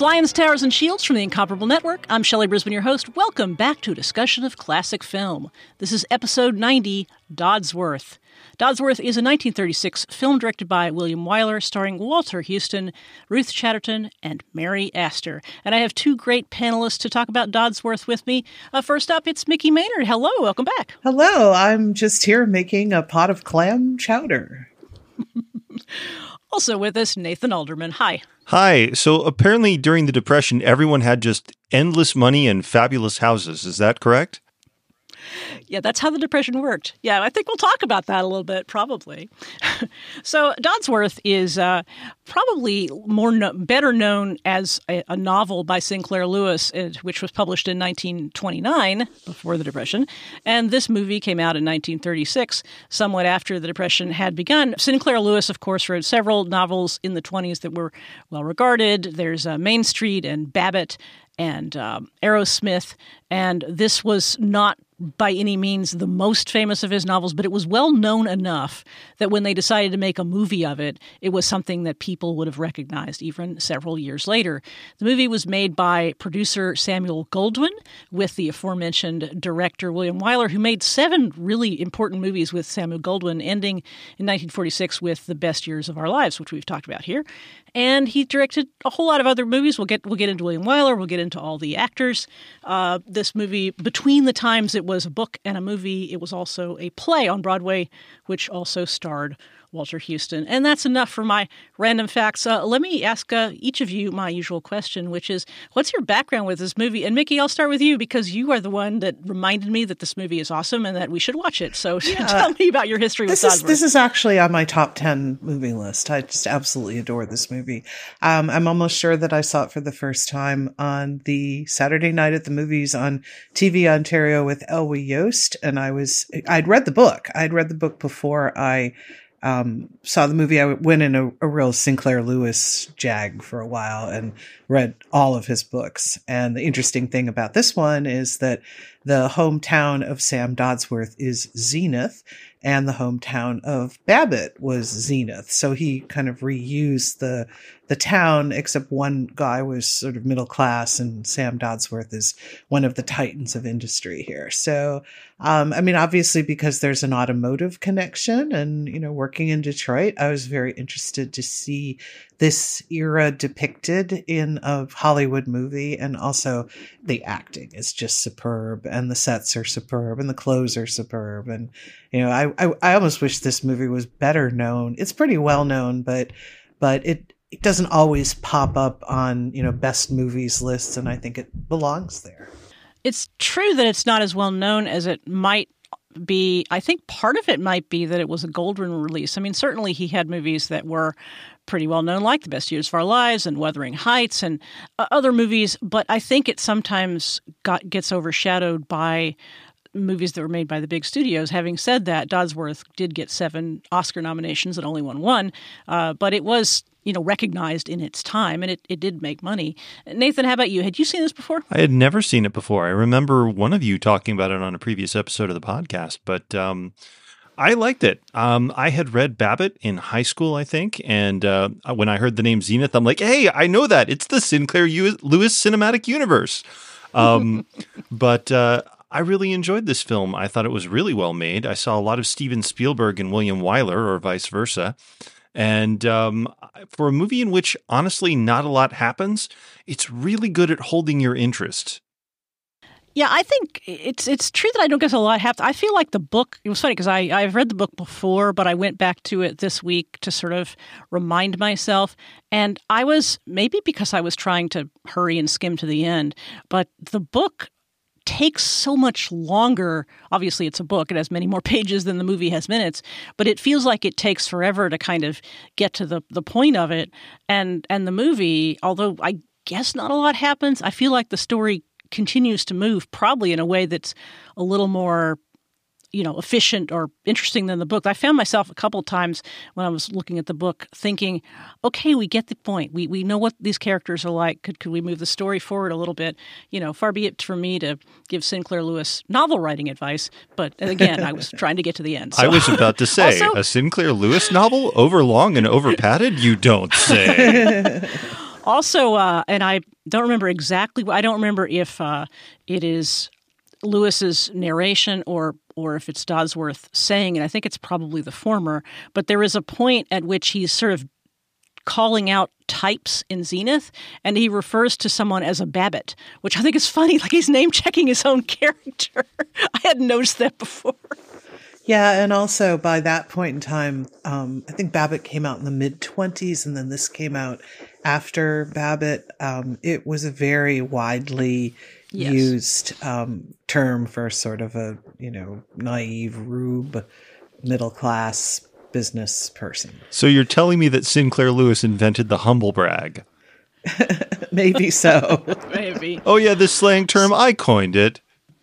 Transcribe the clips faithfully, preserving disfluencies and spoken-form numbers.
Lions, Towers, and Shields from the Incomparable Network. I'm Shelley Brisbane, your host. Welcome back to a discussion of classic film. This is episode ninety, Dodsworth. Dodsworth is a nineteen thirty-six film directed by William Wyler, starring Walter Huston, Ruth Chatterton, and Mary Astor. And I have two great panelists to talk about Dodsworth with me. Uh, first up, it's Mickey Maynard. Hello, welcome back. Hello, I'm just here making a pot of clam chowder. Also with us, Nathan Alderman. Hi. Hi. So apparently during the Depression, everyone had just endless money and fabulous houses. Is that correct? Yeah, that's how the Depression worked. Yeah, I think we'll talk about that a little bit, probably. So Dodsworth is uh, probably more no- better known as a, a novel by Sinclair Lewis, uh, which was published in nineteen twenty-nine, before the Depression. And this movie came out in nineteen thirty-six, somewhat after the Depression had begun. Sinclair Lewis, of course, wrote several novels in the twenties that were well regarded. There's uh, Main Street and Babbitt and um, Aerosmith. And this was not by any means the most famous of his novels, but it was well known enough that when they decided to make a movie of it, it was something that people would have recognized even several years later. The movie was made by producer Samuel Goldwyn with the aforementioned director William Wyler, who made seven really important movies with Samuel Goldwyn, ending in nineteen forty-six with The Best Years of Our Lives, which we've talked about here. And he directed a whole lot of other movies. We'll get we'll get into William Wyler. We'll get into all the actors. Uh, this movie, between the times it was a book and a movie, it was also a play on Broadway, which also starred Walter Huston. And that's enough for my random facts. Uh, let me ask uh, each of you my usual question, which is, what's your background with this movie? And Mickey, I'll start with you because you are the one that reminded me that this movie is awesome and that we should watch it. So yeah. Tell me about your history this with is, Dodsworth. This is actually on my top ten movie list. I just absolutely adore this movie. Um, I'm almost sure that I saw it for the first time on the Saturday Night at the Movies on T V Ontario with Elway Yost. And I was, I'd read the book. I'd read the book before I Um, saw the movie. I went in a, a real Sinclair Lewis jag for a while and read all of his books. And the interesting thing about this one is that the hometown of Sam Dodsworth is Zenith, and the hometown of Babbitt was Zenith. So he kind of reused the the town, except one guy was sort of middle class, and Sam Dodsworth is one of the titans of industry here. So, um, I mean, obviously, because there's an automotive connection, and you know, working in Detroit, I was very interested to see this era depicted in a Hollywood movie, and also the acting is just superb, and the sets are superb, and the clothes are superb, and you know, I I, I almost wish this movie was better known. It's pretty well known, but but it. It doesn't always pop up on, you know, best movies lists, and I think it belongs there. It's true that it's not as well known as it might be. I think part of it might be that it was a Goldwyn release. I mean, certainly he had movies that were pretty well known, like The Best Years of Our Lives and Wuthering Heights and uh, other movies, but I think it sometimes got gets overshadowed by movies that were made by the big studios. Having said that, Dodsworth did get seven Oscar nominations and only won one, uh, but it was, you know, recognized in its time, and it, it did make money. Nathan, how about you? Had you seen this before? I had never seen it before. I remember one of you talking about it on a previous episode of the podcast, but um, I liked it. Um, I had read Babbitt in high school, I think, and uh, when I heard the name Zenith, I'm like, hey, I know that. It's the Sinclair U- Lewis cinematic universe. Um, but uh, I really enjoyed this film. I thought it was really well made. I saw a lot of Steven Spielberg and William Wyler, or vice versa. And um, for a movie in which, honestly, not a lot happens, it's really good at holding your interest. Yeah, I think it's it's true that I don't get a lot happen. I feel like the book, it was funny because I, I've read the book before, but I went back to it this week to sort of remind myself. And I was, maybe because I was trying to hurry and skim to the end, but the book takes so much longer. Obviously, it's a book. It has many more pages than the movie has minutes, but it feels like it takes forever to kind of get to the, the point of it. And and the movie, although I guess not a lot happens, I feel like the story continues to move probably in a way that's a little more, you know, efficient or interesting than the book. I found myself a couple of times when I was looking at the book thinking, okay, we get the point. We we know what these characters are like. Could could we move the story forward a little bit? You know, far be it from me to give Sinclair Lewis novel writing advice. But again, I was trying to get to the end. So. I was about to say, also, a Sinclair Lewis novel, overlong and over padded? You don't say. Also, uh, and I don't remember exactly, I don't remember if uh, it is Lewis's narration or or if it's Dodsworth saying it. I think it's probably the former. But there is a point at which he's sort of calling out types in Zenith, and he refers to someone as a Babbitt, which I think is funny. Like he's name-checking his own character. I hadn't noticed that before. Yeah, and also by that point in time, um, I think Babbitt came out in the mid-twenties, and then this came out after Babbitt. Um, it was a very widely yes. used um, term for sort of a, you know, naive rube, middle-class business person. So you're telling me that Sinclair Lewis invented the humble brag? Maybe so. Maybe. Oh, yeah, this slang term, I coined it.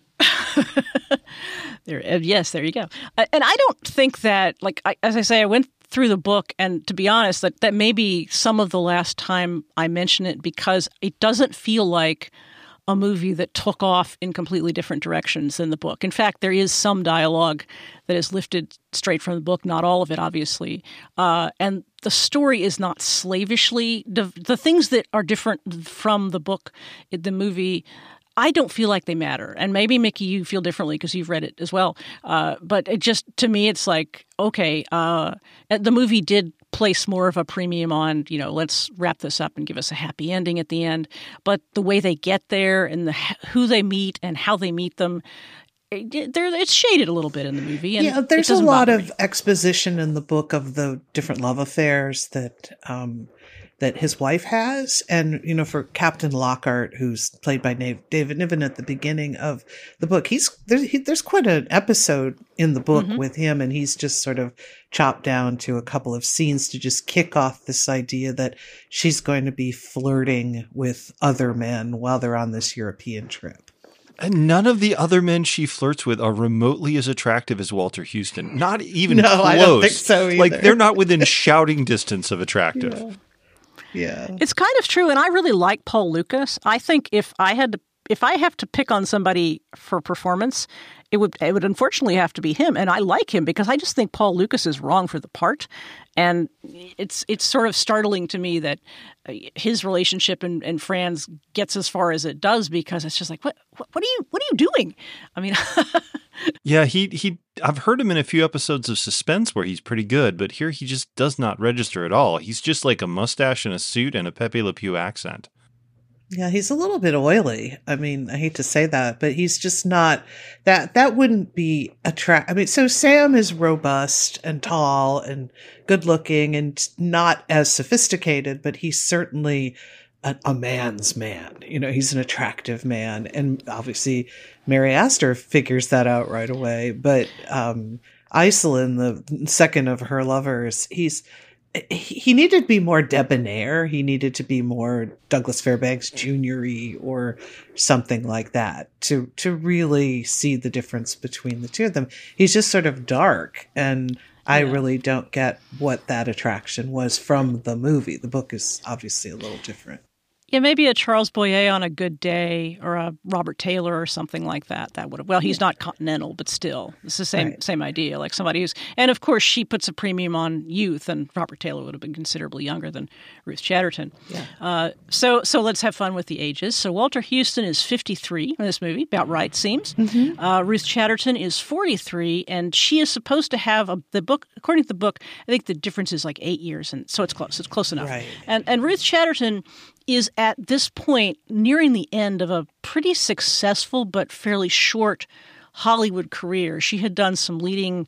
There, uh, yes, there you go. Uh, and I don't think that, like, I, as I say, I went through the book, and to be honest, that, that may be some of the last time I mention it, because it doesn't feel like a movie that took off in completely different directions than the book. In fact, there is some dialogue that is lifted straight from the book, not all of it, obviously. Uh, and the story is not slavishly, the, the things that are different from the book, the movie, I don't feel like they matter. And maybe, Mickey, you feel differently because you've read it as well. Uh, but it just, to me, it's like, okay, uh, the movie did place more of a premium on, you know, let's wrap this up and give us a happy ending at the end. But the way they get there and the who they meet and how they meet them, it, it's shaded a little bit in the movie. And yeah, there's a lot of me. exposition in the book of the different love affairs that um, that his wife has. And, you know, for Captain Lockhart, who's played by David Niven at the beginning of the book, he's there's, he, there's quite an episode in the book mm-hmm. with him, and he's just sort of chopped down to a couple of scenes to just kick off this idea that she's going to be flirting with other men while they're on this European trip. And none of the other men she flirts with are remotely as attractive as Walter Houston. Not even no, close. I don't think so either. Like, they're not within shouting distance of attractive. Yeah. Yeah. It's kind of true, and I really like Paul Lucas. I think if I had to, if I have to pick on somebody for performance, it would it would unfortunately have to be him. And I like him because I just think Paul Lucas is wrong for the part. And it's it's sort of startling to me that his relationship and, and Fran's gets as far as it does, because it's just like, what what, what are you what are you doing? I mean, yeah, he he. I've heard him in a few episodes of Suspense where he's pretty good, but here he just does not register at all. He's just like a mustache and a suit and a Pepe Le Pew accent. Yeah, he's a little bit oily. I mean, I hate to say that, but he's just not that, that wouldn't be attract. I mean, so Sam is robust and tall and good looking and not as sophisticated, but he's certainly a, a man's man. You know, he's an attractive man. And obviously Mary Astor figures that out right away. But, um, Iselin, the second of her lovers, he's, he needed to be more debonair. He needed to be more Douglas Fairbanks Junior-y or something like that to, to really see the difference between the two of them. He's just sort of dark, and I yeah. really don't get what that attraction was from the movie. The book is obviously a little different. Yeah, maybe a Charles Boyer on a good day, or a Robert Taylor or something like that. That would have, well, he's not continental, but still, it's the same right. same idea. Like somebody who's, and of course, she puts a premium on youth, and Robert Taylor would have been considerably younger than Ruth Chatterton. Yeah. Uh, so, so let's have fun with the ages. So Walter Houston is fifty-three in this movie, about right seems. Mm-hmm. Uh, Ruth Chatterton is forty-three, and she is supposed to have a, the book. According to the book, I think the difference is like eight years, and so it's close. It's close enough. Right. And and Ruth Chatterton is at this point nearing the end of a pretty successful but fairly short Hollywood career. She had done some leading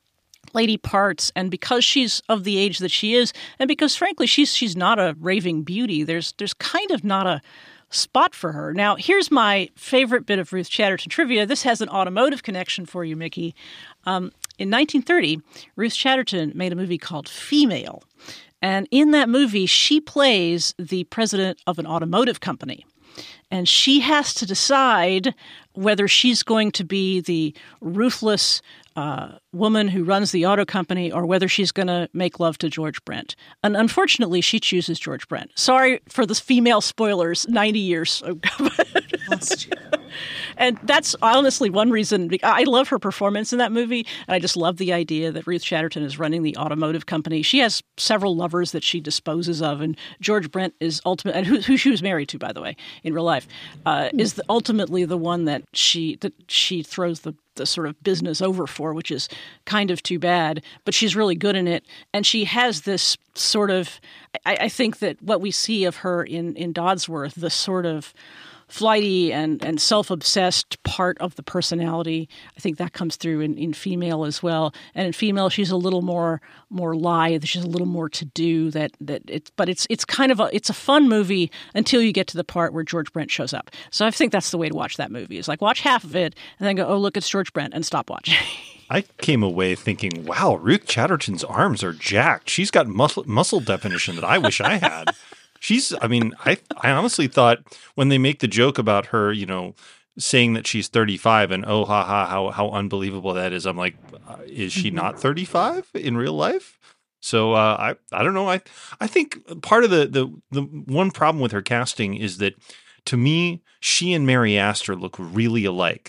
lady parts, and because she's of the age that she is, and because frankly she's she's not a raving beauty, there's there's kind of not a spot for her. Now, here's my favorite bit of Ruth Chatterton trivia. This has an automotive connection for you, Mickey. Um, in nineteen thirty, Ruth Chatterton made a movie called Female. And in that movie, she plays the president of an automotive company. And she has to decide whether she's going to be the ruthless uh, woman who runs the auto company or whether she's going to make love to George Brent. And unfortunately, she chooses George Brent. Sorry for the female spoilers ninety years ago. And that's honestly one reason. I love her performance in that movie, and I just love the idea that Ruth Chatterton is running the automotive company. She has several lovers that she disposes of, and George Brent is ultimate, and who, who she was married to, by the way, in real life, uh, is the, ultimately the one that she that she throws the the sort of business over for, which is kind of too bad, but she's really good in it. And she has this sort of, I, I think that what we see of her in, in Dodsworth, the sort of flighty and, and self-obsessed part of the personality, I think that comes through in, in Female as well. And in Female, she's a little more more lithe. She's a little more to do. That that it, but it's it's kind of a it's a fun movie until you get to the part where George Brent shows up. So I think that's the way to watch that movie. Is like watch half of it and then go, oh look, it's George Brent, and stop watching. I came away thinking, wow, Ruth Chatterton's arms are jacked. She's got muscle muscle definition that I wish I had. She's, I mean, I I honestly thought when they make the joke about her, you know, saying that she's thirty-five and oh, ha, ha, how, how unbelievable that is. I'm like, uh, is she not thirty-five in real life? So uh, I I don't know. I I think part of the, the, the one problem with her casting is that to me, she and Mary Astor look really alike.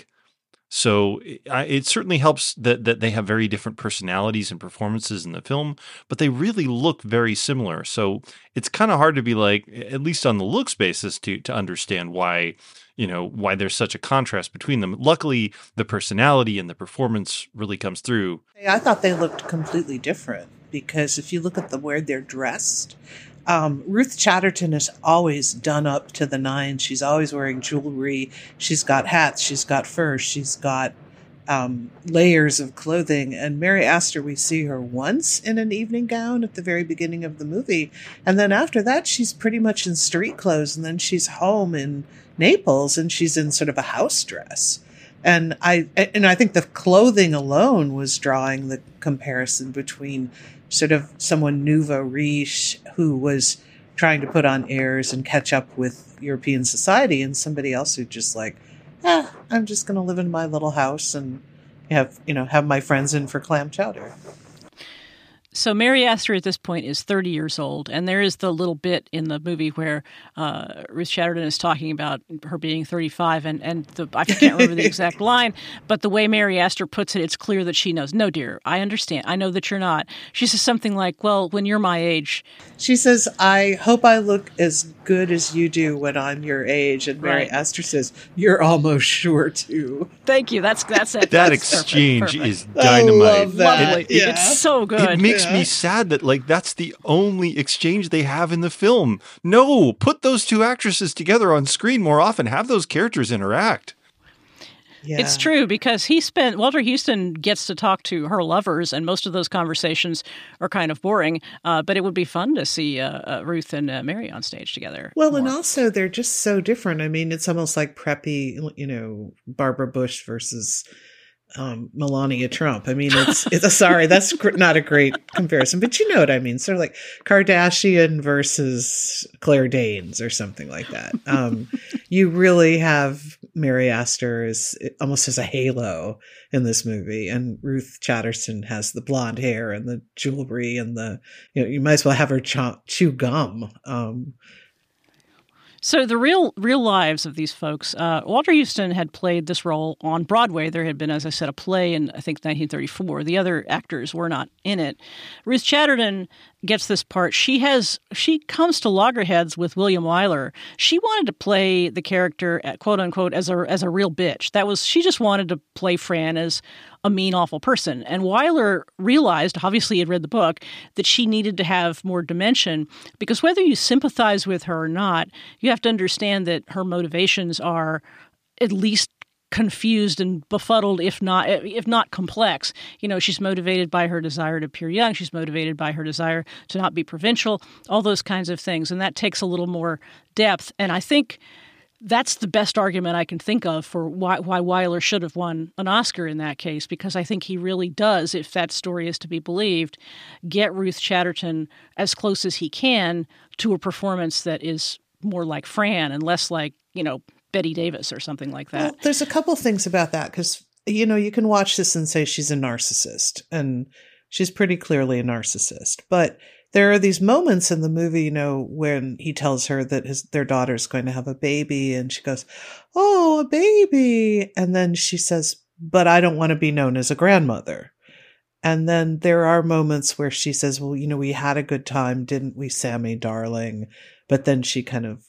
So it, it certainly helps that, that they have very different personalities and performances in the film, but they really look very similar. So it's kind of hard to be like, at least on the looks basis, to to understand why, you know, why there's such a contrast between them. Luckily, the personality and the performance really comes through. I thought they looked completely different because if you look at the way they're dressed, Um, Ruth Chatterton is always done up to the nines. She's always wearing jewelry. She's got hats. She's got furs. She's got um, layers of clothing. And Mary Astor, we see her once in an evening gown at the very beginning of the movie. And then after that, she's pretty much in street clothes. And then she's home in Naples and she's in sort of a house dress. And I, and I think the clothing alone was drawing the comparison between sort of someone nouveau riche who was trying to put on airs and catch up with European society, and somebody else who just like, eh, I'm just going to live in my little house and have, you know, have my friends in for clam chowder. So Mary Astor at this point is thirty years old, and there is the little bit in the movie where uh, Ruth Chatterton is talking about her being thirty-five, and, and the, I can't remember the exact line, but the way Mary Astor puts it, it's clear that she knows. No, dear, I understand. I know that you're not. She says something like, well, when you're my age. She says, I hope I look as good as you do when I'm your age. And Mary Right. Astor says, you're almost sure to. Thank you. That's that's it. That That's exchange perfect, perfect. is dynamite. I love that. Lovely. Yeah. It's so good. It makes Yeah. me sad that like that's the only exchange they have in the film. No, put those two actresses together on screen more often. Have those characters interact. Yeah. It's true because he spent Walter Houston gets to talk to her lovers, and most of those conversations are kind of boring. Uh, but it would be fun to see uh, uh, Ruth and uh, Mary on stage together. Well, more. and also they're just so different. I mean, it's almost like preppy, you know, Barbara Bush versus um, Melania Trump. I mean, it's, it's a, sorry, that's gr- not a great comparison, but you know what I mean? Sort of like Kardashian versus Claire Danes or something like that. Um, you really have Mary Astor as almost as a halo in this movie. And Ruth Chatterton has the blonde hair and the jewelry and the, you know, you might as well have her chew, chew gum. Um, So the real real lives of these folks, uh, Walter Houston had played this role on Broadway. There had been, as I said, a play in, I think, nineteen thirty-four. The other actors were not in it. Ruth Chatterton gets this part. She has she comes to loggerheads with William Wyler. She wanted to play the character, at, quote unquote, as a as a real bitch. That was she just wanted to play Fran as a mean, awful person. And Wyler realized, obviously he had read the book, that she needed to have more dimension because whether you sympathize with her or not, you have to understand that her motivations are at least confused and befuddled, if not if not complex. You know, she's motivated by her desire to appear young. She's motivated by her desire to not be provincial, all those kinds of things. And that takes a little more depth. And I think that's the best argument I can think of for why, why Wyler should have won an Oscar in that case, because I think he really does, if that story is to be believed, get Ruth Chatterton as close as he can to a performance that is more like Fran and less like, you know, Betty Davis or something like that. Well, there's a couple things about that because, you know, you can watch this and say she's a narcissist, and she's pretty clearly a narcissist. But there are these moments in the movie, you know, when he tells her that his their daughter's going to have a baby, and she goes, "Oh, a baby." And then she says, "But I don't want to be known as a grandmother." And then there are moments where she says, "Well, you know, we had a good time, didn't we, Sammy, darling?" But then she kind of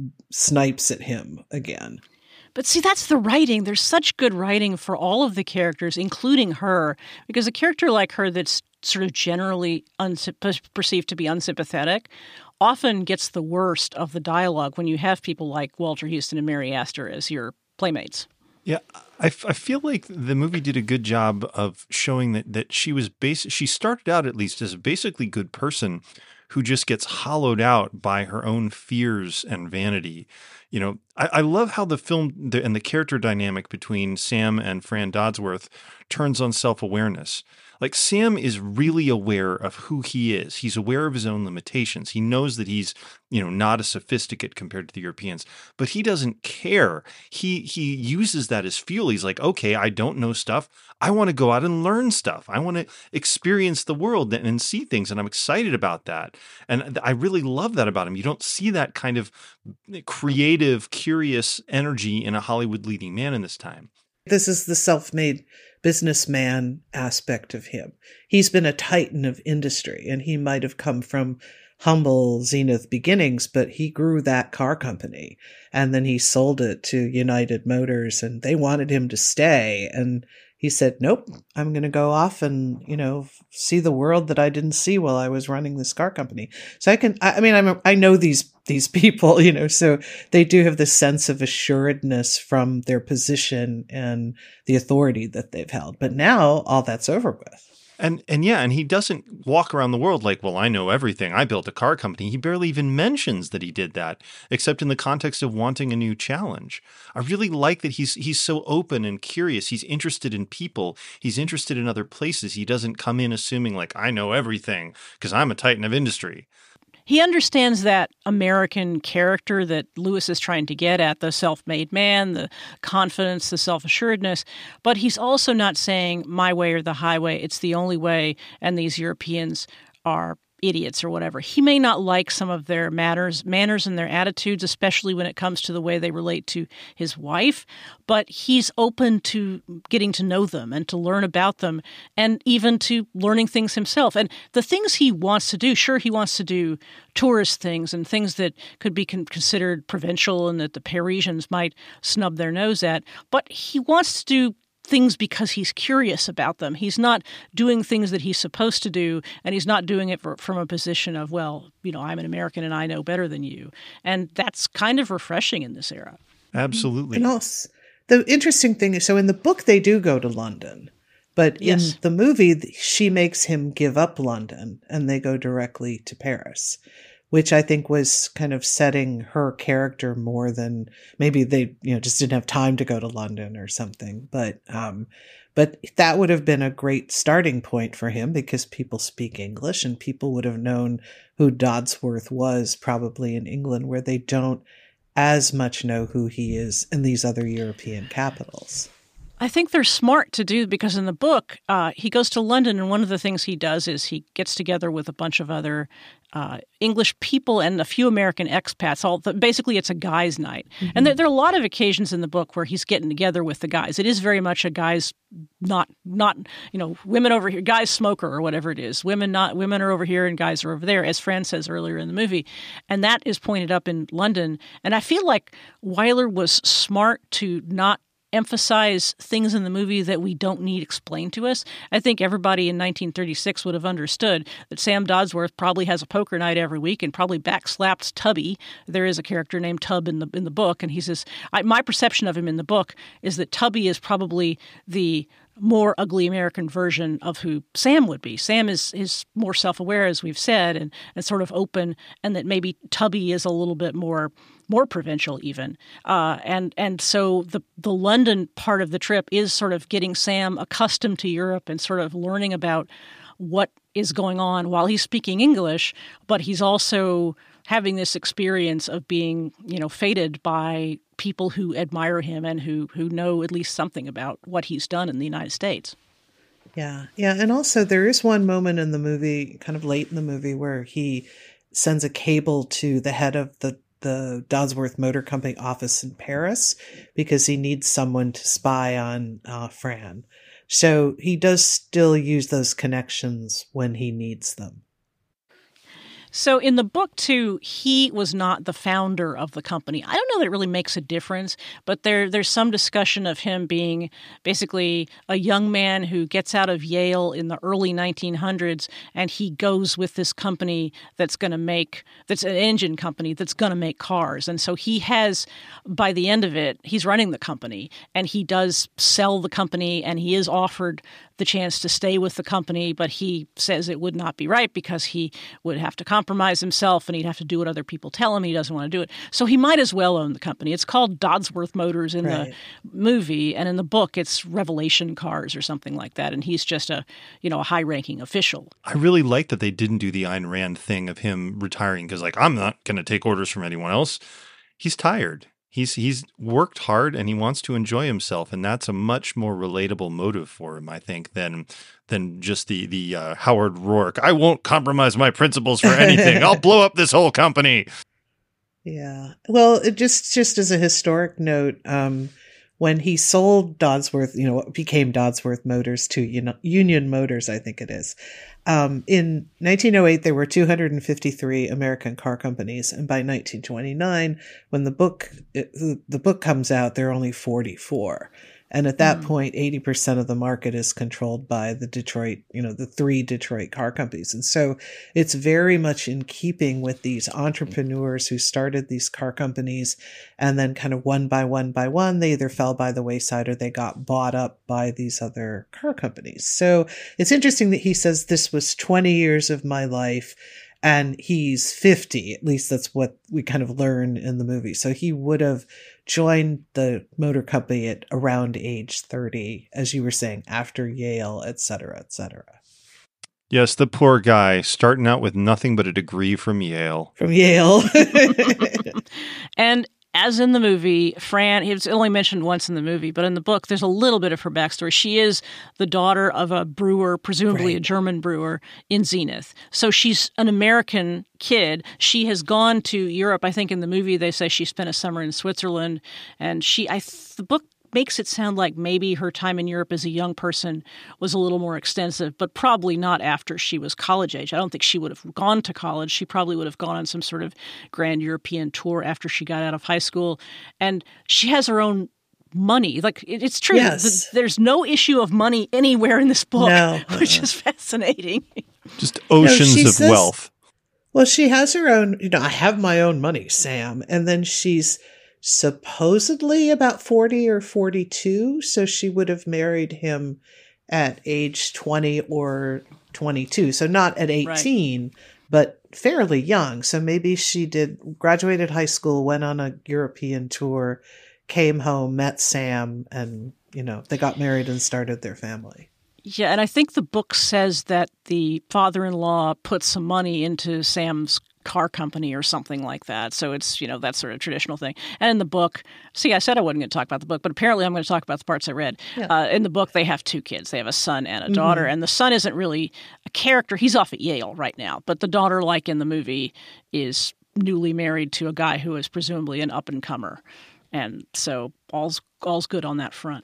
snipes at him again. But see, that's the writing. There's such good writing for all of the characters, including her, because a character like her that's sort of generally unsy- perceived to be unsympathetic often gets the worst of the dialogue when you have people like Walter Huston and Mary Astor as your playmates. Yeah, I, f- I feel like the movie did a good job of showing that that she was bas- she started out at least as a basically good person who just gets hollowed out by her own fears and vanity. You know, I, I love how the film the, and the character dynamic between Sam and Fran Dodsworth turns on self-awareness. Like, Sam is really aware of who he is. He's aware of his own limitations. He knows that he's, you know, not a sophisticate compared to the Europeans, but he doesn't care. He he uses that as fuel. He's like, okay, I don't know stuff. I want to go out and learn stuff. I want to experience the world and, and see things, and I'm excited about that. And I really love that about him. You don't see that kind of creative, curious energy in a Hollywood leading man in this time. This is the self-made businessman aspect of him. He's been a titan of industry, and he might have come from humble Zenith beginnings, but he grew that car company, and then he sold it to United Motors, and they wanted him to stay. And he said, "Nope, I'm going to go off and, you know, see the world that I didn't see while I was running this car company." So I can, I mean, I'm, I know these, these people, you know, so they do have this sense of assuredness from their position and the authority that they've held. But now all that's over with. And and yeah, and he doesn't walk around the world like, well, I know everything. I built a car company. He barely even mentions that he did that, except in the context of wanting a new challenge. I really like that he's he's so open and curious. He's interested in people. He's interested in other places. He doesn't come in assuming like, I know everything because I'm a titan of industry. He understands that American character that Lewis is trying to get at, the self-made man, the confidence, the self-assuredness, but he's also not saying my way or the highway, it's the only way, and these Europeans are idiots or whatever. He may not like some of their manners, manners and their attitudes, especially when it comes to the way they relate to his wife, but he's open to getting to know them and to learn about them and even to learning things himself. And the things he wants to do, sure, he wants to do tourist things and things that could be con- considered provincial and that the Parisians might snub their nose at, but he wants to do things because he's curious about them. He's not doing things that he's supposed to do, and he's not doing it for, from a position of, well, you know, I'm an American and I know better than you. And that's kind of refreshing in this era. Absolutely. And also, the interesting thing is, so in the book, they do go to London, but yes. in the movie, she makes him give up London and they go directly to Paris, which I think was kind of setting her character more than maybe they, you know, just didn't have time to go to London or something. But, um, but that would have been a great starting point for him because people speak English and people would have known who Dodsworth was probably in England, where they don't as much know who he is in these other European capitals. I think they're smart to do because in the book, uh, he goes to London, and one of the things he does is he gets together with a bunch of other uh, English people and a few American expats. All the, basically, it's a guys' night, mm-hmm. and there, there are a lot of occasions in the book where he's getting together with the guys. It is very much a guys, not not you know, women over here, guys smoker or whatever it is. Women not women are over here and guys are over there, as Fran says earlier in the movie, and that is pointed up in London. And I feel like Wyler was smart to not emphasize things in the movie that we don't need explained to us. I think everybody in nineteen thirty-six would have understood that Sam Dodsworth probably has a poker night every week and probably backslaps Tubby. There is a character named Tub in the in the book, and he says, I, my perception of him in the book is that Tubby is probably the more ugly American version of who Sam would be. Sam is is more self-aware, as we've said, and, and sort of open, and that maybe Tubby is a little bit more more provincial even. Uh, and and so the the London part of the trip is sort of getting Sam accustomed to Europe and sort of learning about what is going on while he's speaking English, but he's also having this experience of being, you know, feted by people who admire him and who, who know at least something about what he's done in the United States. Yeah. Yeah. And also, there is one moment in the movie, kind of late in the movie, where he sends a cable to the head of the, the Dodsworth Motor Company office in Paris because he needs someone to spy on uh, Fran. So he does still use those connections when he needs them. So in the book, too, he was not the founder of the company. I don't know that it really makes a difference, but there there's some discussion of him being basically a young man who gets out of Yale in the early nineteen hundreds, and he goes with this company that's going to make, that's an engine company that's going to make cars. And so he has, by the end of it, he's running the company, and he does sell the company, and he is offered the chance to stay with the company, but he says it would not be right because he would have to compromise himself and he'd have to do what other people tell him. He doesn't want to do it. So he might as well own the company. It's called Dodsworth Motors in right. the movie, and in the book it's Revelation Cars or something like that. And he's just a, you know, a high-ranking official. I really like that they didn't do the Ayn Rand thing of him retiring because, like, I'm not going to take orders from anyone else. He's tired. He's he's worked hard and he wants to enjoy himself, and that's a much more relatable motive for him, I think, than than just the the uh, Howard Rourke. I won't compromise my principles for anything. I'll blow up this whole company. Yeah. Well, it just just as a historic note, um, when he sold Dodsworth, you know, what became Dodsworth Motors to Union Motors, I think it is. Um, in nineteen oh eight, there were two hundred fifty-three American car companies. And by nineteen twenty-nine, when the book, it, the, the book comes out, there are only forty-four. And at that mm. point, eighty percent of the market is controlled by the Detroit, you know, the three Detroit car companies. And so it's very much in keeping with these entrepreneurs who started these car companies, and then kind of one by one by one, they either fell by the wayside or they got bought up by these other car companies. So it's interesting that he says this was twenty years of my life. And he's fifty, at least that's what we kind of learn in the movie. So he would have joined the motor company at around age thirty, as you were saying, after Yale, et cetera, et cetera. Yes, the poor guy starting out with nothing but a degree from Yale. From Yale. And as in the movie, Fran, it's only mentioned once in the movie, but in the book, there's a little bit of her backstory. She is the daughter of a brewer, presumably right. a German brewer, in Zenith. So she's an American kid. She has gone to Europe. I think in the movie, they say she spent a summer in Switzerland. And she, I, the book makes it sound like maybe her time in Europe as a young person was a little more extensive, but probably not after she was college age. I don't think she would have gone to college. She probably would have gone on some sort of grand European tour after she got out of high school. And she has her own money. Like, it's true. Yes. There's no issue of money anywhere in this book, no. which is fascinating. Just oceans no, of says, wealth. Well, she has her own, you know, I have my own money, Sam. And then she's supposedly about forty or forty-two, so she would have married him at age twenty or twenty-two, so not at eighteen, right. but fairly young. So maybe she did graduated high school, went on a European tour, came home, met Sam, and you know they got married and started their family. Yeah, and I think the book says that the father-in-law put some money into Sam's car company or something like that. So it's, you know, that sort of traditional thing. And in the book, see, I said I wasn't going to talk about the book, but apparently I'm going to talk about the parts I read. Yeah. Uh, in the book, they have two kids. They have a son and a daughter. Mm-hmm. And the son isn't really a character. He's off at Yale right now. But the daughter, like in the movie, is newly married to a guy who is presumably an up-and-comer. And so all's, all's good on that front.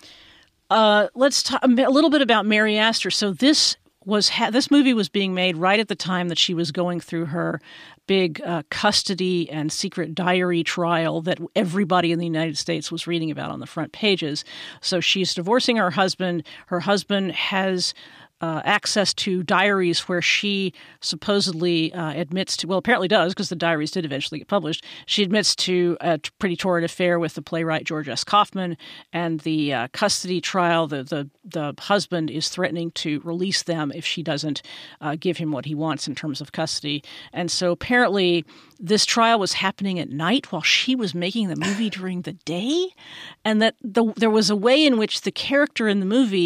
Uh, let's talk a little bit about Mary Astor. So this was ha- this movie was being made right at the time that she was going through her big uh, custody and secret diary trial that everybody in the United States was reading about on the front pages. So she's divorcing her husband. Her husband has Uh, access to diaries where she supposedly uh, admits to, well, apparently does, because the diaries did eventually get published. She admits to a pretty torrid affair with the playwright George S. Kaufman, and the uh, custody trial, the, the the husband is threatening to release them if she doesn't uh, give him what he wants in terms of custody. And so apparently this trial was happening at night while she was making the movie during the day, and that the, there was a way in which the character in the movie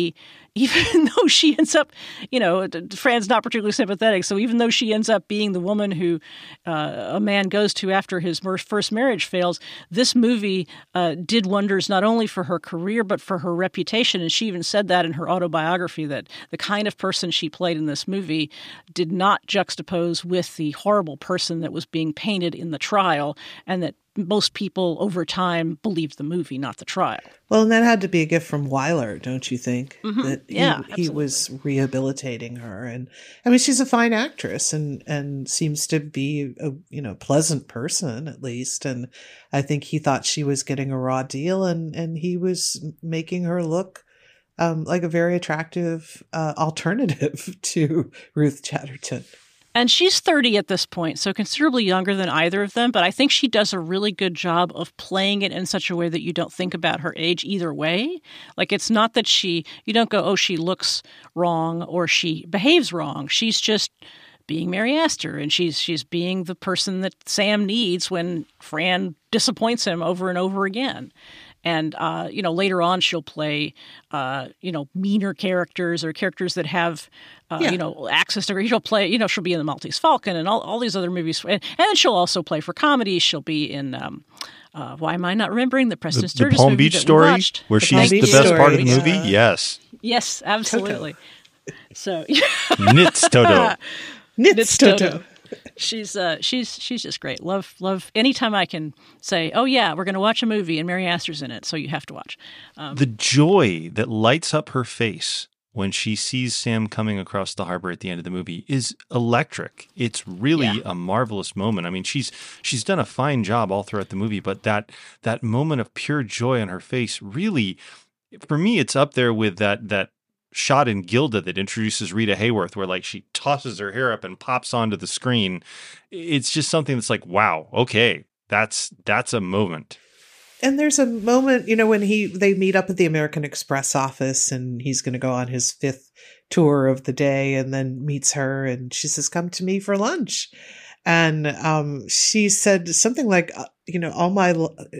even though she ends up, you know, Fran's not particularly sympathetic. So even though she ends up being the woman who uh, a man goes to after his first marriage fails, this movie uh, did wonders not only for her career, but for her reputation. And she even said that in her autobiography, that the kind of person she played in this movie did not juxtapose with the horrible person that was being painted in the trial, and that most people over time believed the movie, not the trial. Well, and that had to be a gift from Wyler, don't you think? Mm-hmm. That he, yeah, he was rehabilitating her. And I mean, she's a fine actress and, and seems to be a, you know, pleasant person at least. And I think he thought she was getting a raw deal, and, and he was making her look um, like a very attractive uh, alternative to Ruth Chatterton. And she's thirty at this point, so considerably younger than either of them. But I think she does a really good job of playing it in such a way that you don't think about her age either way. Like, it's not that she, you don't go, oh, she looks wrong or she behaves wrong. She's just being Mary Astor, and she's she's being the person that Sam needs when Fran disappoints him over and over again. And, uh, you know, later on she'll play, uh, you know, meaner characters or characters that have, uh, yeah. you know, access to her. She'll play, you know, she'll be in The Maltese Falcon and all, all these other movies. And, and then she'll also play for comedy. She'll be in, um, uh, why am I not remembering the Preston the, Sturges the Palm movie Beach that story, we watched? where the she's the best story, part of the movie? yeah. Yes. Yes, absolutely. Toto. So, Nits Toto. Nits, Nits Toto. Toto. She's uh, she's she's just great. Love love. Anytime I can say, oh yeah, we're going to watch a movie and Mary Astor's in it, so you have to watch. Um, the joy that lights up her face when she sees Sam coming across the harbor at the end of the movie is electric. It's really yeah. a marvelous moment. I mean, she's she's done a fine job all throughout the movie, but that that moment of pure joy on her face really, for me, it's up there with that that. shot in Gilda that introduces Rita Hayworth, where like she tosses her hair up and pops onto the screen. It's just something that's like, wow, okay, that's that's a moment. And there's a moment, you know, when he they meet up at the American Express office, and he's going to go on his fifth tour of the day, and then meets her, and she says, "Come to me for lunch." And um, she said something like, uh, you know, all my,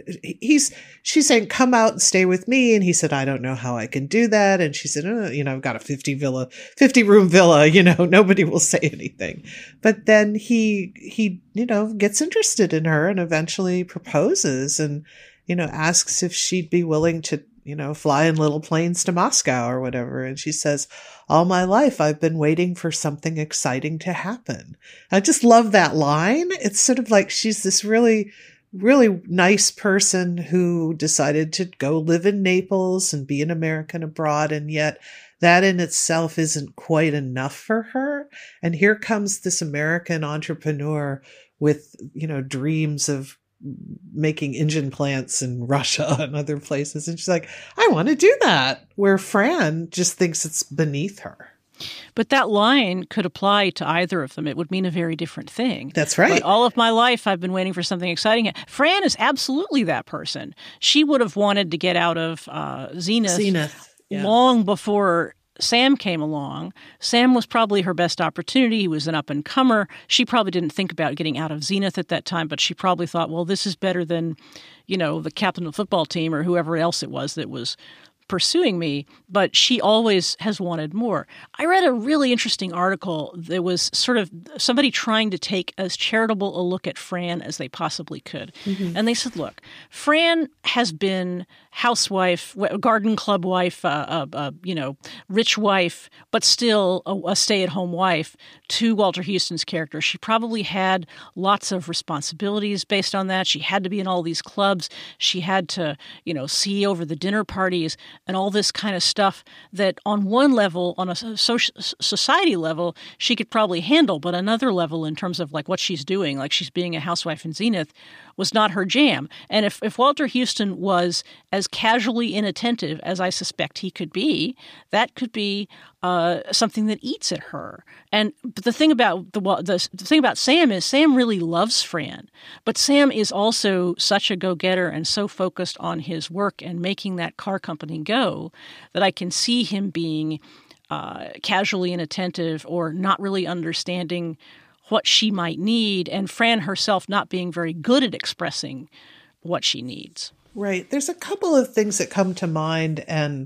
he's, she's saying, come out and stay with me. And he said, I don't know how I can do that. And she said, oh, you know, I've got a fifty villa, fifty room villa, you know, nobody will say anything. But then he, he, you know, gets interested in her and eventually proposes and, you know, asks if she'd be willing to, you know, fly in little planes to Moscow or whatever. And she says, all my life, I've been waiting for something exciting to happen. I just love that line. It's sort of like she's this really, really nice person who decided to go live in Naples and be an American abroad. And yet that in itself isn't quite enough for her. And here comes this American entrepreneur with, you know, dreams of making engine plants in Russia and other places. And she's like, I want to do that. Where Fran just thinks it's beneath her. But that line could apply to either of them. It would mean a very different thing. That's right. But all of my life, I've been waiting for something exciting. Fran is absolutely that person. She would have wanted to get out of uh, Zenith, Zenith. Yeah. long before Sam came along. Sam was probably her best opportunity. He was an up-and-comer. She probably didn't think about getting out of Zenith at that time, but she probably thought, well, this is better than, you know, the captain of the football team or whoever else it was that was pursuing me, but she always has wanted more. I read a really interesting article that was sort of somebody trying to take as charitable a look at Fran as they possibly could. Mm-hmm. And they said, look, Fran has been housewife, garden club wife, uh, uh, uh, you know, rich wife, but still a, a stay-at-home wife to Walter Huston's character. She probably had lots of responsibilities based on that. She had to be in all these clubs. She had to, you know, see over the dinner parties and all this kind of stuff that on one level, on a social, society level, she could probably handle, but another level in terms of like what she's doing, like she's being a housewife in Zenith, was not her jam. And if, if Walter Huston was as casually inattentive as I suspect he could be, that could be uh, something that eats at her. And but the thing about the, the the thing about Sam is Sam really loves Fran, but Sam is also such a go-getter and so focused on his work and making that car company go that I can see him being uh, casually inattentive or not really understanding what she might need, and Fran herself not being very good at expressing what she needs. Right. There's a couple of things that come to mind, and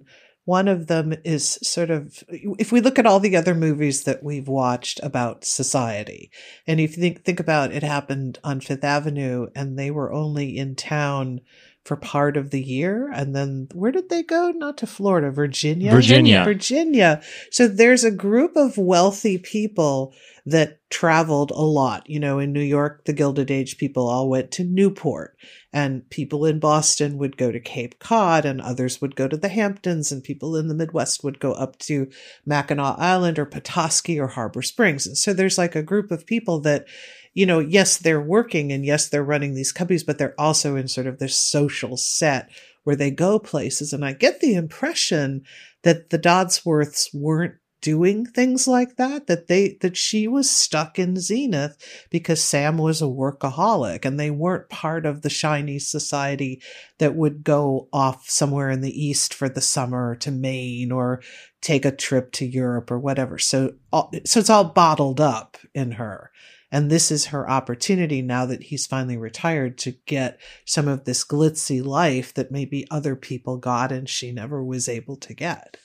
One of them is sort of, if we look at all the other movies that we've watched about society, and if you think, think about it happened on Fifth Avenue and they were only in town for part of the year. And then where did they go? Not to Florida, Virginia. Virginia. Virginia. So there's a group of wealthy people that traveled a lot. You know, in New York, the Gilded Age people all went to Newport, and people in Boston would go to Cape Cod, and others would go to the Hamptons, and people in the Midwest would go up to Mackinac Island or Petoskey or Harbor Springs. And so there's like a group of people that, you know, yes, they're working and yes, they're running these companies, but they're also in sort of this social set where they go places. And I get the impression that the Dodsworths weren't doing things like that, that they, that she was stuck in Zenith because Sam was a workaholic and they weren't part of the shiny society that would go off somewhere in the East for the summer to Maine or take a trip to Europe or whatever. So, so it's all bottled up in her. And this is her opportunity now that he's finally retired to get some of this glitzy life that maybe other people got and she never was able to get.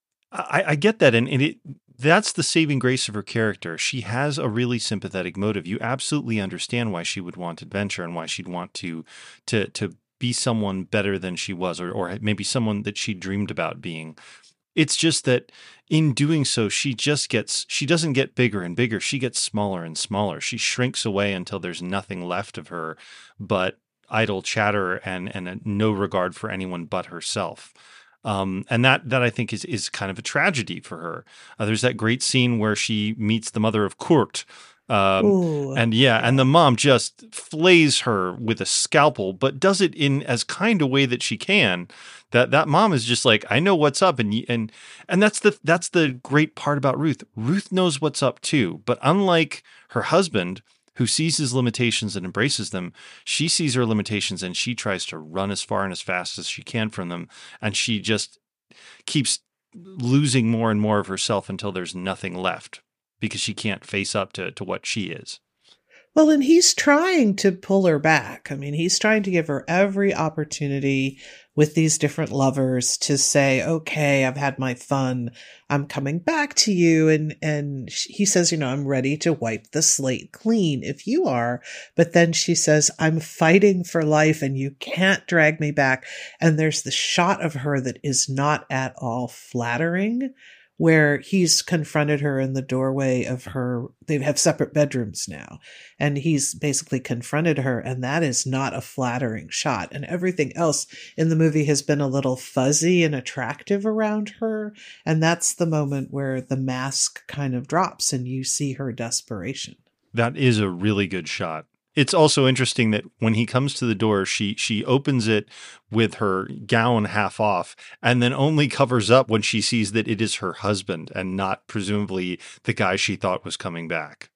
I, I get that. And, and it, that's the saving grace of her character. She has a really sympathetic motive. You absolutely understand why she would want adventure and why she'd want to to to be someone better than she was, or, or maybe someone that she dreamed about being. It's just that in doing so, she just gets, she doesn't get bigger and bigger. She gets smaller and smaller. She shrinks away until there's nothing left of her but idle chatter and, and a, no regard for anyone but herself. Um, and that, that I think is, is kind of a tragedy for her. Uh, there's that great scene where she meets the mother of Kurt. Um, Ooh. and yeah, and the mom just flays her with a scalpel, but does it in as kind a way that she can. That that mom is just like, I know what's up, and and and that's the that's the great part about Ruth. Ruth knows what's up too, but unlike her husband, who sees his limitations and embraces them, she sees her limitations and she tries to run as far and as fast as she can from them, and she just keeps losing more and more of herself until there's nothing left because she can't face up to to what she is. Well, and he's trying to pull her back. I mean, he's trying to give her every opportunity with these different lovers to say, okay, I've had my fun. I'm coming back to you. And, and he says, you know, I'm ready to wipe the slate clean if you are. But then she says, I'm fighting for life and you can't drag me back. And there's the shot of her that is not at all flattering, where he's confronted her in the doorway of her, they have separate bedrooms now, and he's basically confronted her, and that is not a flattering shot. And everything else in the movie has been a little fuzzy and attractive around her, and that's the moment where the mask kind of drops and you see her desperation. That is a really good shot. It's also interesting that when he comes to the door, she she opens it with her gown half off and then only covers up when she sees that it is her husband and not presumably the guy she thought was coming back.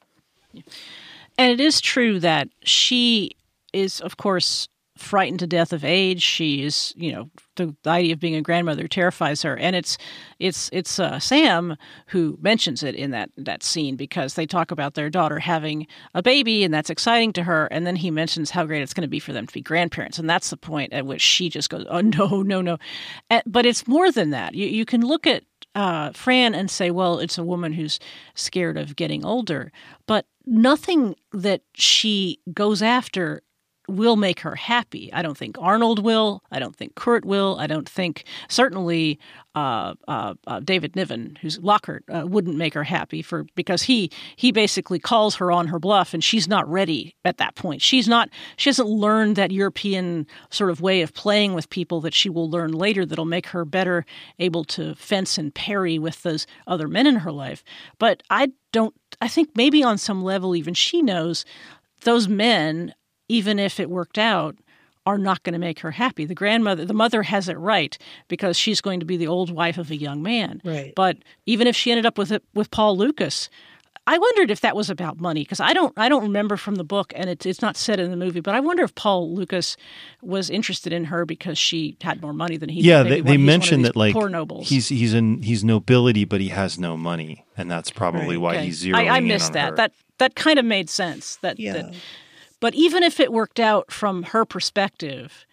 And it is true that she is, of course, frightened to death of age. She is, you know, the, the idea of being a grandmother terrifies her. And it's it's it's uh, Sam who mentions it in that, that scene because they talk about their daughter having a baby and that's exciting to her. And then he mentions how great it's going to be for them to be grandparents. And that's the point at which she just goes, oh, no, no, no. And, but it's more than that. You, you can look at uh, Fran and say, well, it's a woman who's scared of getting older. But nothing that she goes after will make her happy. I don't think Arnold will. I don't think Kurt will. I don't think certainly uh, uh, uh, David Niven, who's Lockhart, uh, wouldn't make her happy for because he he basically calls her on her bluff, and she's not ready at that point. She's not. She hasn't learned that European sort of way of playing with people that she will learn later. That'll make her better able to fence and parry with those other men in her life. But I don't. I think maybe on some level, even she knows those men, even if it worked out, are not going to make her happy. The grandmother, the mother has it right because she's going to be the old wife of a young man. Right. But even if she ended up with it, with Paul Lucas, I wondered if that was about money because I don't I don't remember from the book, and it's it's not said in the movie. But I wonder if Paul Lucas was interested in her because she had more money than he. Yeah, did. they, they mentioned that like poor nobles. he's he's in he's nobility, but he has no money, and that's probably Right. why Okay. he's zeroing I, I in missed on that. her. That that kind of made sense. That Yeah. that. But even if it worked out from her perspective,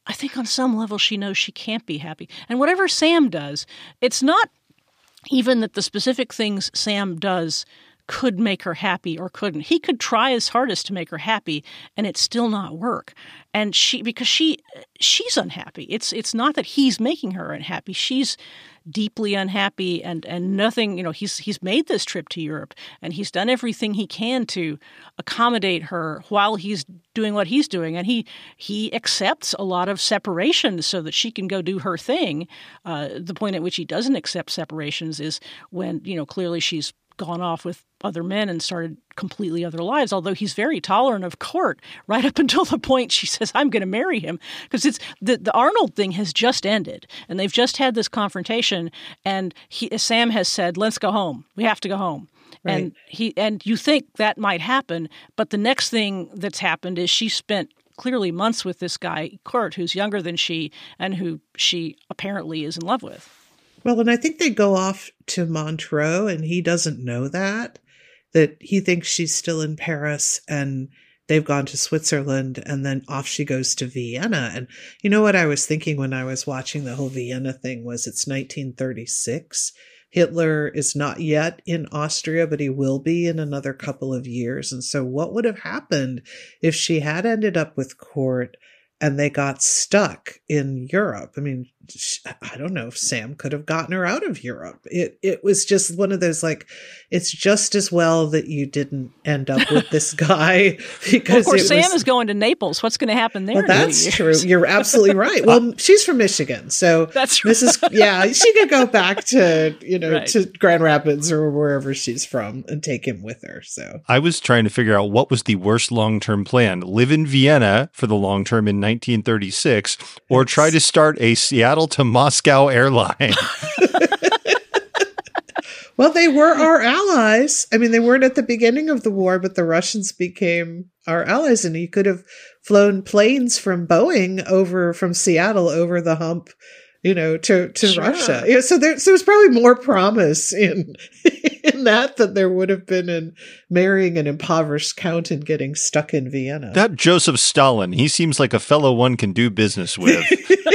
I think on some level she knows she can't be happy. And whatever Sam does, it's not even that the specific things Sam does could make her happy or couldn't. He could try his hardest to make her happy and it still not work. And she, because she, she's unhappy. It's, it's not that he's making her unhappy. She's deeply unhappy and, and nothing, you know, he's, he's made this trip to Europe and he's done everything he can to accommodate her while he's doing what he's doing. And he, he accepts a lot of separation so that she can go do her thing. Uh, the point at which he doesn't accept separations is when, you know, clearly she's gone off with other men and started completely other lives, although he's very tolerant of Court right up until the point she says, I'm going to marry him. Because it's the, the Arnold thing has just ended and they've just had this confrontation and he, Sam has said, let's go home. We have to go home. Right. And he and you think that might happen, but the next thing that's happened is she spent clearly months with this guy, Court, who's younger than she and who she apparently is in love with. Well, and I think they go off to Montreux and he doesn't know that, that he thinks she's still in Paris and they've gone to Switzerland and then off she goes to Vienna. And you know what I was thinking when I was watching the whole Vienna thing was it's nineteen thirty-six. Hitler is not yet in Austria, but he will be in another couple of years. And so what would have happened if she had ended up with Court and they got stuck in Europe? I mean, I don't know if Sam could have gotten her out of Europe. It it was just one of those, like, it's just as well that you didn't end up with this guy. Because well, of course, it Sam was, is going to Naples. What's going to happen there? Well, that's true. You're absolutely right. Well, she's from Michigan. So that's right. Missus Yeah, she could go back to, you know, right. to Grand Rapids or wherever she's from and take him with her. So I was trying to figure out what was the worst long-term plan: live in Vienna for the long term in nineteen thirty-six, or try to start a Seattle to Moscow airline. Well, they were our allies. I mean, they weren't at the beginning of the war, but the Russians became our allies, and he could have flown planes from Boeing over from Seattle over the hump, you know, to, to sure. Russia. Yeah, so there, so there's probably more promise in in that than there would have been in marrying an impoverished count and getting stuck in Vienna. That Joseph Stalin, he seems like a fellow one can do business with.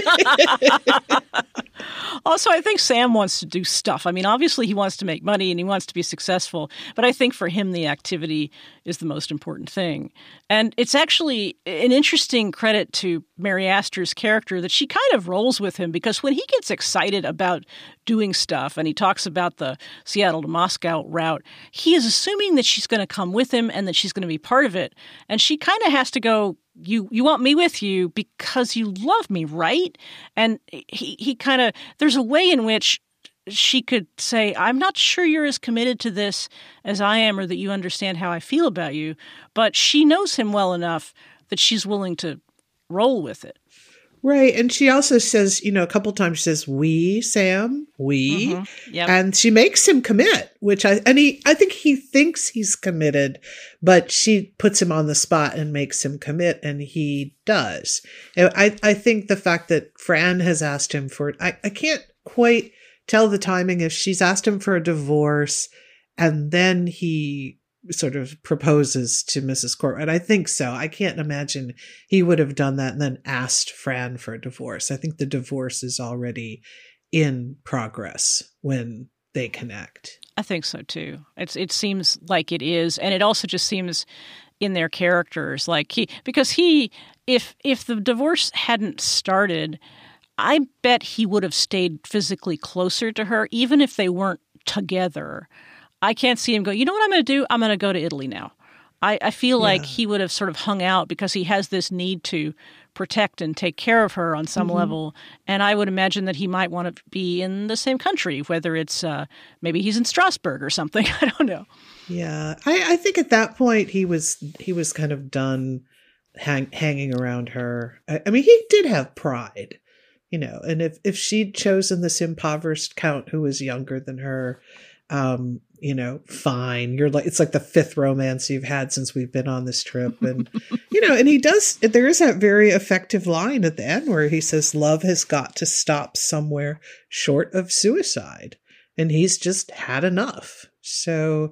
Also, I think Sam wants to do stuff. I mean, obviously he wants to make money and he wants to be successful, but I think for him the activity is the most important thing. And it's actually an interesting credit to Mary Astor's character that she kind of rolls with him, because when he gets excited about doing stuff and he talks about the Seattle to Moscow route, he is assuming that she's going to come with him and that she's going to be part of it. And she kind of has to go, You you want me with you because you love me, right? And he, he kind of, there's a way in which she could say, I'm not sure you're as committed to this as I am or that you understand how I feel about you. But she knows him well enough that she's willing to roll with it. Right. And she also says, you know, a couple times she says, we, Sam, we, mm-hmm. Yep. And she makes him commit, which I, and he, I think he thinks he's committed, but she puts him on the spot and makes him commit, and he does. And I, I think the fact that Fran has asked him for it, I, I can't quite tell the timing if she's asked him for a divorce and then he sort of proposes to Missus Court. And I think so. I can't imagine he would have done that and then asked Fran for a divorce. I think the divorce is already in progress when they connect. I think so too. It's it seems like it is, and it also just seems in their characters like he because he if if the divorce hadn't started, I bet he would have stayed physically closer to her, even if they weren't together. I can't see him go, you know what I'm going to do? I'm going to go to Italy now. I, I feel yeah. like he would have sort of hung out because he has this need to protect and take care of her on some mm-hmm. level. And I would imagine that he might want to be in the same country, whether it's uh, maybe he's in Strasbourg or something. I don't know. Yeah, I, I think at that point he was he was kind of done hang, hanging around her. I, I mean, he did have pride, you know, and if, if she'd chosen this impoverished count who was younger than her, um, you know, fine. You're like, it's like the fifth romance you've had since we've been on this trip. And, you know, and he does, there is that very effective line at the end where he says, love has got to stop somewhere short of suicide. And he's just had enough. So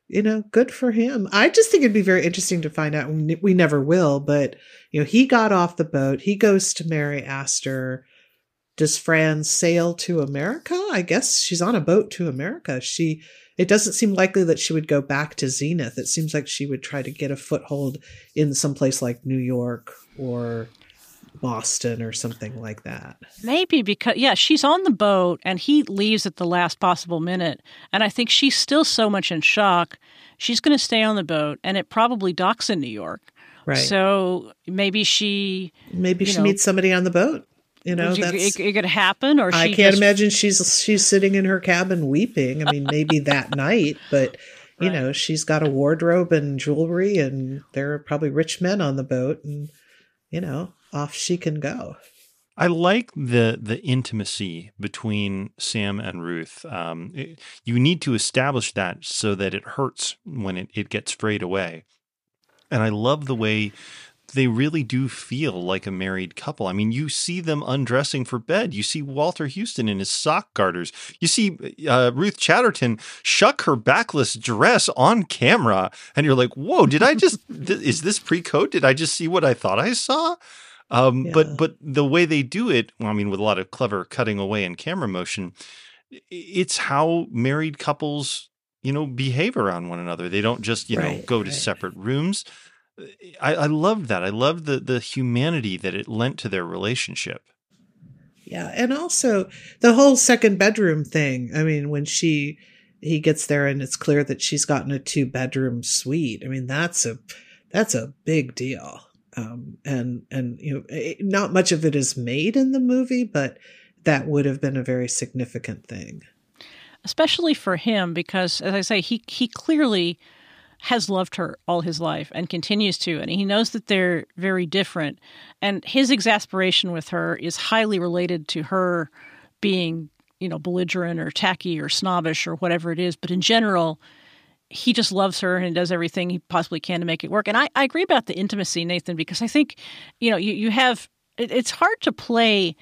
you know, good for him. I just think it'd be very interesting to find out. We never will, but, you know, he got off the boat. He goes to marry Astor. Does Fran sail to America? I guess she's on a boat to America. She, it doesn't seem likely that she would go back to Zenith. It seems like she would try to get a foothold in some place like New York or Boston or something like that. Maybe because, yeah, she's on the boat and he leaves at the last possible minute. And I think she's still so much in shock. She's going to stay on the boat and it probably docks in New York. Right. So maybe she... Maybe she know, meets somebody on the boat. You know, it, that's, it, it could happen. Or I she can't just, imagine she's she's sitting in her cabin weeping. I mean, maybe that night, but you right. know, she's got a wardrobe and jewelry, and there are probably rich men on the boat, and you know, off she can go. I like the the intimacy between Sam and Ruth. Um, it, you need to establish that so that it hurts when it, it gets frayed away. And I love the way they really do feel like a married couple. I mean, you see them undressing for bed. You see Walter Houston in his sock garters. You see uh, Ruth Chatterton shuck her backless dress on camera. And you're like, whoa, did I just, th- is this pre-code? Did I just see what I thought I saw? Um, Yeah. But but the way they do it, well, I mean, with a lot of clever cutting away and camera motion, it's how married couples, you know, behave around one another. They don't just, you know, Right, go to right. separate rooms. I, I loved that. I loved the the humanity that it lent to their relationship. Yeah, and also the whole second bedroom thing. I mean, when she he gets there and it's clear that she's gotten a two bedroom suite. I mean, that's a that's a big deal. Um, and and you know, it, not much of it is made in the movie, but that would have been a very significant thing, especially for him, because as I say, he he clearly has loved her all his life and continues to, and he knows that they're very different. And his exasperation with her is highly related to her being, you know, belligerent or tacky or snobbish or whatever it is. But in general, he just loves her and does everything he possibly can to make it work. And I, I agree about the intimacy, Nathan, because I think, you know, you, you have, it, it's hard to play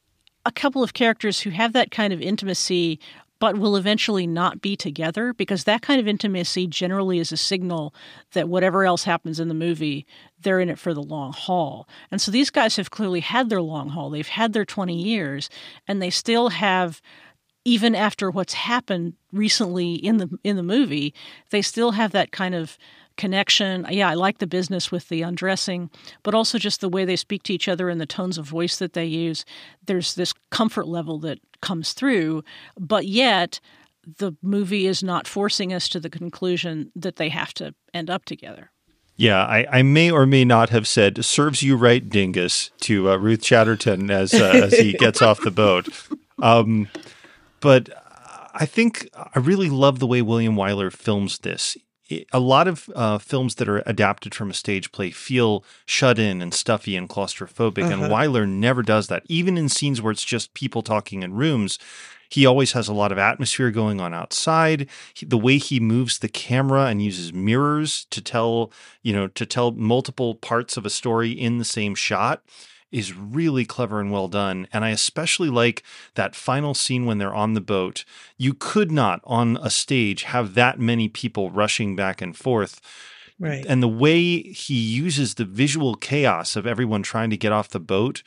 a couple of characters who have that kind of intimacy but will eventually not be together, because that kind of intimacy generally is a signal that whatever else happens in the movie, they're in it for the long haul. And so these guys have clearly had their long haul. They've had their twenty years, and they still have, even after what's happened recently in the in the movie, they still have that kind of connection. Yeah, I like the business with the undressing, but also just the way they speak to each other and the tones of voice that they use. There's this comfort level that comes through, but yet the movie is not forcing us to the conclusion that they have to end up together. Yeah, I, I may or may not have said "serves you right, dingus" to uh, Ruth Chatterton as uh, as he gets off the boat. Um, but I think I really love the way William Wyler films this. A lot of uh, films that are adapted from a stage play feel shut in and stuffy and claustrophobic, Uh-huh. and Wyler never does that. Even in scenes where it's just people talking in rooms, he always has a lot of atmosphere going on outside. He, the way he moves the camera and uses mirrors to tell, you know, to tell multiple parts of a story in the same shot is really clever and well done. And I especially like that final scene when they're on the boat. You could not, on a stage, have that many people rushing back and forth. right? And the way he uses the visual chaos of everyone trying to get off the boat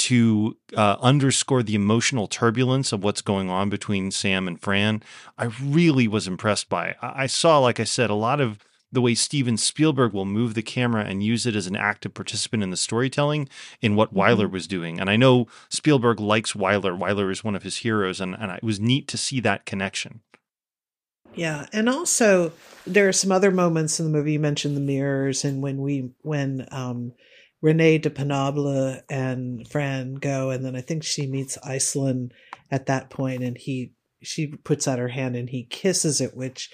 to uh, underscore the emotional turbulence of what's going on between Sam and Fran, I really was impressed by. I, I saw, like I said, a lot of the way Steven Spielberg will move the camera and use it as an active participant in the storytelling in what Mm-hmm. Wyler was doing. And I know Spielberg likes Wyler. Wyler is one of his heroes, and, and it was neat to see that connection. Yeah, and also there are some other moments in the movie. You mentioned the mirrors, and when we when um, Renee de Penable and Fran go, and then I think she meets Iceland at that point, and he she puts out her hand and he kisses it, which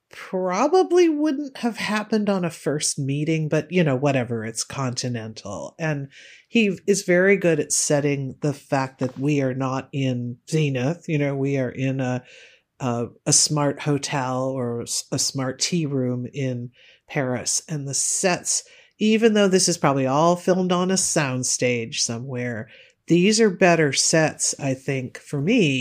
probably wouldn't have happened on a first meeting, but you know, whatever, it's continental. And he is very good at setting the fact that we are not in Zenith, you know, we are in a a, a smart hotel or a smart tea room in Paris. And the sets, even though this is probably all filmed on a soundstage somewhere, these are better sets, I think, for me,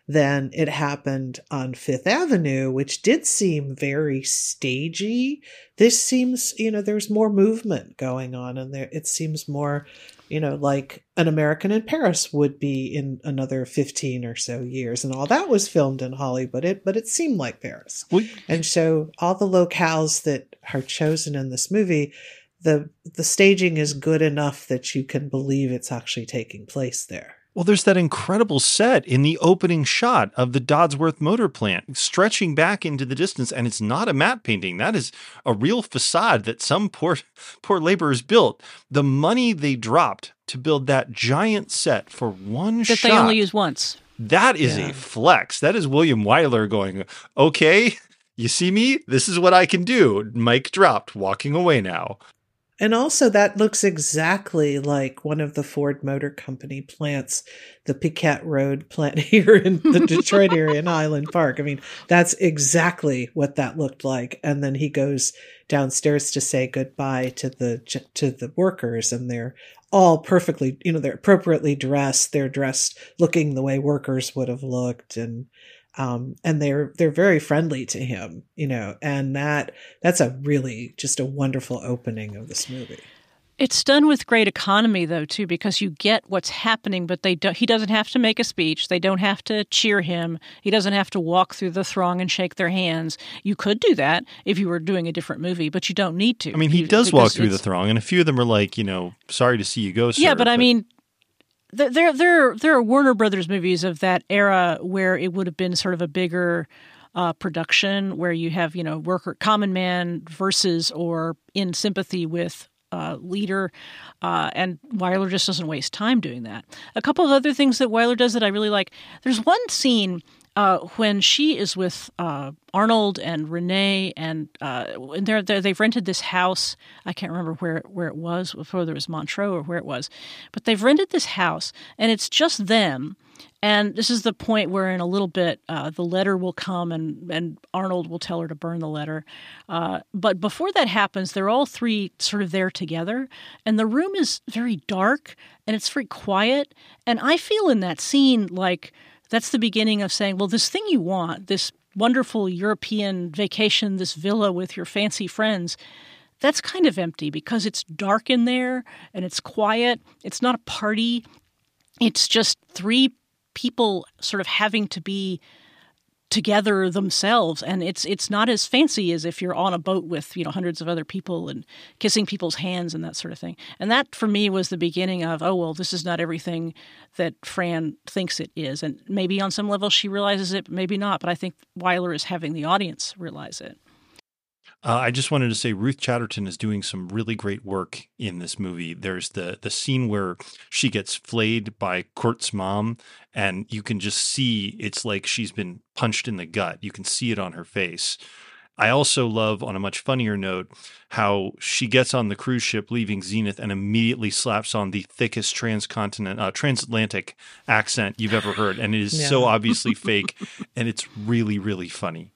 than it happened on Fifth Avenue, which did seem very stagey. This seems, you know, there's more movement going on, and there it seems more, you know, like An American in Paris would be in another fifteen or so years. And all that was filmed in Hollywood, it, but it seemed like Paris. Well, and so all the locales that are chosen in this movie, the the staging is good enough that you can believe it's actually taking place there. Well, there's that incredible set in the opening shot of the Dodsworth motor plant stretching back into the distance, and it's not a matte painting. That is a real facade that some poor poor laborers built. The money they dropped to build that giant set for one that shot. That they only use once. That is yeah. a flex. That is William Wyler going, okay, you see me? This is what I can do. Mic dropped, walking away now. And also that looks exactly like one of the Ford Motor Company plants, the Piquette Road plant here in the Detroit area in Highland Park. I mean, that's exactly what that looked like. And then he goes downstairs to say goodbye to the to the workers, and they're all perfectly, you know, they're appropriately dressed. They're dressed looking the way workers would have looked, and Um, and they're they're very friendly to him, you know, and that that's a really just a wonderful opening of this movie. It's done with great economy, though, too, because you get what's happening, but they don't, he doesn't have to make a speech. They don't have to cheer him. He doesn't have to walk through the throng and shake their hands. You could do that if you were doing a different movie, but you don't need to. I mean, he does walk through the throng, and a few of them are like, you know, sorry to see you go, sir. Yeah, but, but I mean... There, there, there are Warner Brothers movies of that era where it would have been sort of a bigger uh, production, where you have, you know, worker, common man versus or in sympathy with uh, leader, uh, and Wyler just doesn't waste time doing that. A couple of other things that Wyler does that I really like. There's one scene uh, when she is with uh, Arnold and Renee, and uh, and they're, they're, they've rented this house. I can't remember where, where it was, whether it was Montreux or where it was. But they've rented this house, and it's just them. And this is the point where in a little bit uh, the letter will come, and, and Arnold will tell her to burn the letter. Uh, but before that happens, they're all three sort of there together. And the room is very dark, and it's very quiet. And I feel in that scene like that's the beginning of saying, well, this thing you want, this wonderful European vacation, this villa with your fancy friends, that's kind of empty because it's dark in there and it's quiet. It's not a party. It's just three people sort of having to be together themselves, and it's it's not as fancy as if you're on a boat with, you know, hundreds of other people and kissing people's hands and that sort of thing. And that for me was the beginning of, oh well, this is not everything that Fran thinks it is, and maybe on some level she realizes it, but maybe not. But I think Wyler is having the audience realize it. Uh, I just wanted to say Ruth Chatterton is doing some really great work in this movie. There's the the scene where she gets flayed by Kurt's mom, and you can just see it's like she's been punched in the gut. You can see it on her face. I also love, on a much funnier note, how she gets on the cruise ship leaving Zenith and immediately slaps on the thickest transcontinent, uh, transatlantic accent you've ever heard. And it is yeah. so obviously fake, and it's really, really funny.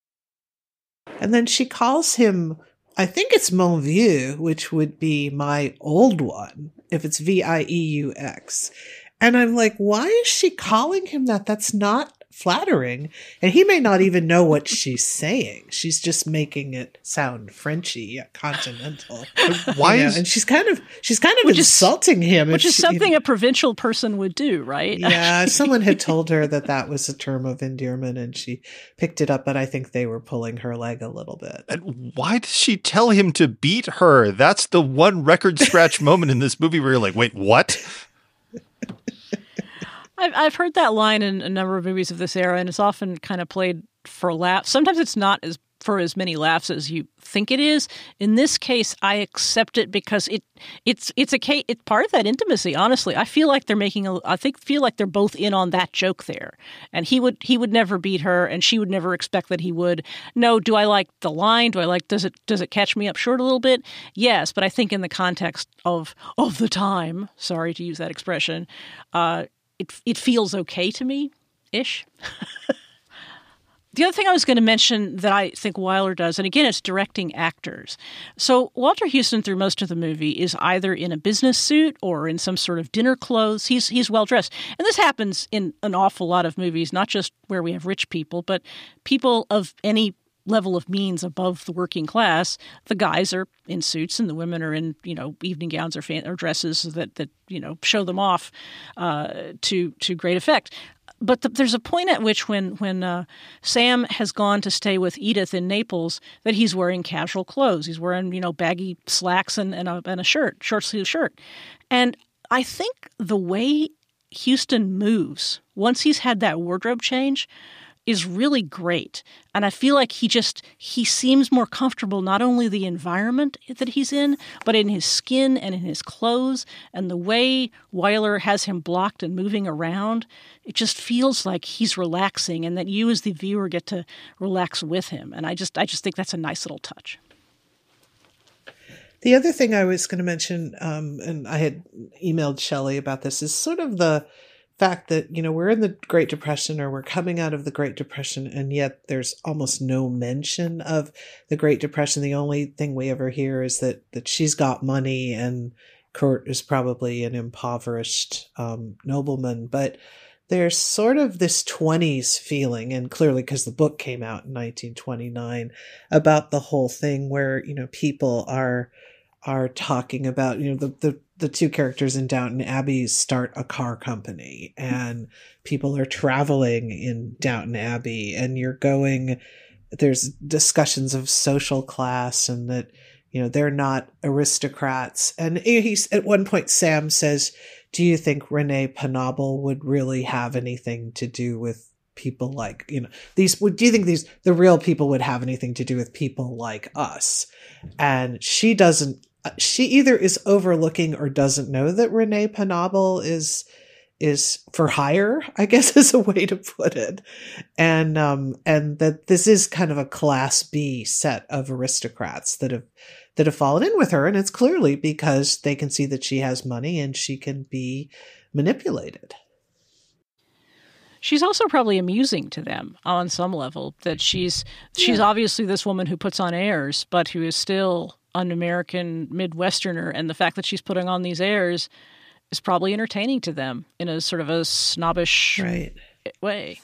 And then she calls him, I think it's Mon Vieux, which would be my old one, if it's V I E U X. And I'm like, why is she calling him that? That's not flattering. And he may not even know what she's saying. She's just making it sound Frenchy, continental. Why you know? is and she's kind of she's kind of which insulting is, him, which is she, something you know, a provincial person would do, right? Yeah, someone had told her that that was a term of endearment, and she picked it up. But I think they were pulling her leg a little bit. And why does she tell him to beat her? That's the one record scratch moment in this movie where you're like, wait, what? I've I've heard that line in a number of movies of this era, and it's often kind of played for laughs. Sometimes it's not as for as many laughs as you think it is. In this case, I accept it because it it's it's a case, it's part of that intimacy. Honestly, I feel like they're making a. I think feel like they're both in on that joke there, and he would he would never beat her, and she would never expect that he would. No, do I like the line? Do I like does it does it catch me up short a little bit? Yes, but I think in the context of of the time, sorry to use that expression, uh, it it feels okay to me, ish. The other thing I was going to mention that I think Wyler does, and again, it's directing actors. So Walter Huston, through most of the movie, is either in a business suit or in some sort of dinner clothes. He's he's well dressed, and this happens in an awful lot of movies, not just where we have rich people, but people of any level of means above the working class. The guys are in suits, and the women are in, you know, evening gowns or, fan- or dresses that that you know show them off uh, to to great effect. But the, there's a point at which when when uh, Sam has gone to stay with Edith in Naples that he's wearing casual clothes. He's wearing, you know, baggy slacks and, and, a, and a shirt, short sleeve shirt. And I think the way Huston moves, once he's had that wardrobe change, is really great. And I feel like he just, he seems more comfortable, not only the environment that he's in, but in his skin and in his clothes. And the way Wyler has him blocked and moving around, it just feels like he's relaxing and that you as the viewer get to relax with him. And I just, I just think that's a nice little touch. The other thing I was going to mention, um, and I had emailed Shelley about this, is sort of the fact that, you know, we're in the Great Depression, or we're coming out of the Great Depression, and yet there's almost no mention of the Great Depression. The only thing we ever hear is that that she's got money and Kurt is probably an impoverished um, nobleman. But there's sort of this twenties feeling, and clearly because the book came out in nineteen twenty-nine, about the whole thing where, you know, people are are talking about, you know, the the the two characters in Downton Abbey start a car company, and people are traveling in Downton Abbey, and you're going, there's discussions of social class and that, you know, they're not aristocrats. And he's, at one point, Sam says, do you think Renee Penable would really have anything to do with people like, you know, these, do you think these, the real people would have anything to do with people like us? And she doesn't, she either is overlooking or doesn't know that Renee Penable is is for hire, I guess is a way to put it. And um and that this is kind of a class B set of aristocrats that have that have fallen in with her, and it's clearly because they can see that she has money and she can be manipulated. She's also probably amusing to them on some level, that she's she's yeah. obviously this woman who puts on airs, but who is still an American Midwesterner, and the fact that she's putting on these airs is probably entertaining to them in a sort of a snobbish right. way.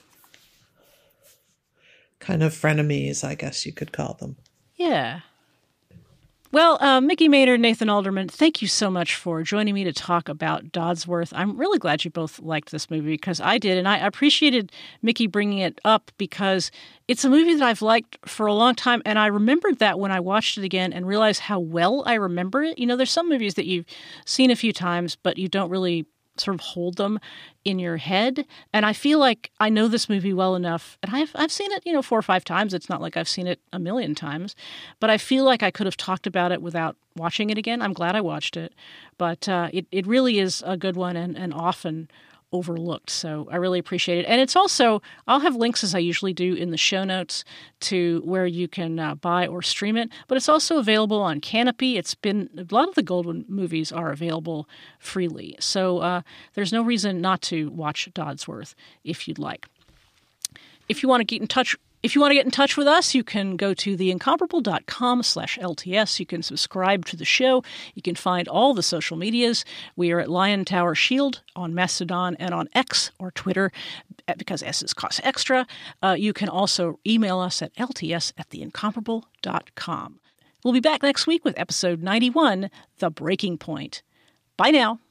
Kind of frenemies, I guess you could call them. Yeah. Well, uh, Mickey Maynard, Nathan Alderman, thank you so much for joining me to talk about Dodsworth. I'm really glad you both liked this movie, because I did, and I appreciated Mickey bringing it up because it's a movie that I've liked for a long time, and I remembered that when I watched it again and realized how well I remember it. You know, there's some movies that you've seen a few times, but you don't really sort of hold them in your head. And I feel like I know this movie well enough, and I've I've seen it, you know, four or five times. It's not like I've seen it a million times, but I feel like I could have talked about it without watching it again. I'm glad I watched it, but uh, it, it really is a good one, and, and often overlooked. So I really appreciate it. And it's also, I'll have links, as I usually do, in the show notes to where you can uh, buy or stream it. But it's also available on Canopy. It's been, a lot of the Goldwyn movies are available freely. So uh, there's no reason not to watch Dodsworth if you'd like. If you want to get in touch If you want to get in touch with us, you can go to theincomparable.com slash LTS. You can subscribe to the show. You can find all the social medias. We are at Lion Tower Shield on Mastodon and on X or Twitter, because S's cost extra. Uh, you can also email us at lts at theincomparable dot com. We'll be back next week with episode ninety-one, The Breaking Point. Bye now.